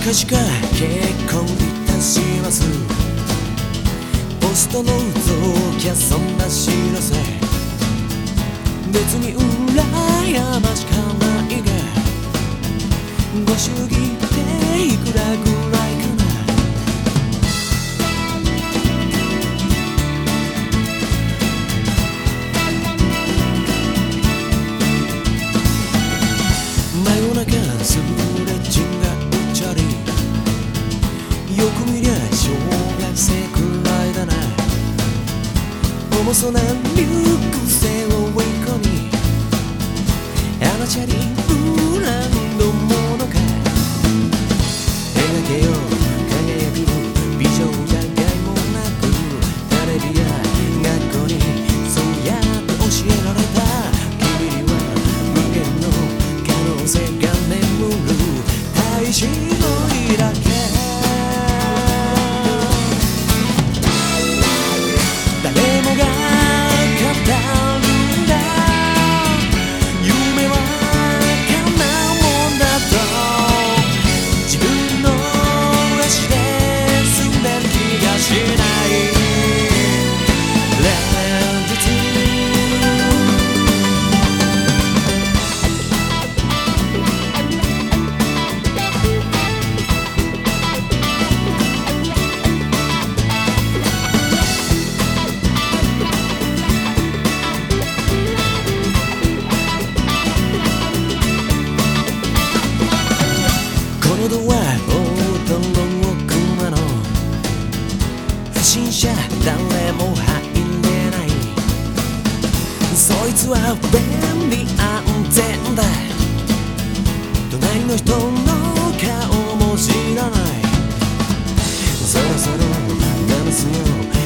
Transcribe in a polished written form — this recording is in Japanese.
近々結婚いたします。ポストの臓器はそんな知らせ別に羨ましかないが、ご祝儀っていくらぐらいかな。真夜中すれ違うチャリ、よく見りゃ小学生くらいだな。重そうなリュック背負い込み、あのチャリブランドものか。描けよ輝く美女や害もなく、テレビや学校にそうやって教えられた。君には無限の可能性が眠る大使のいだけ。誰もが語るんだ、夢は叶うもんだと。自分の足で進んでる気がしない連日。このドア驚くなの、不審者誰も入れない。そいつは便利安全だ、隣の人の顔も知らない。そろそろダンスよ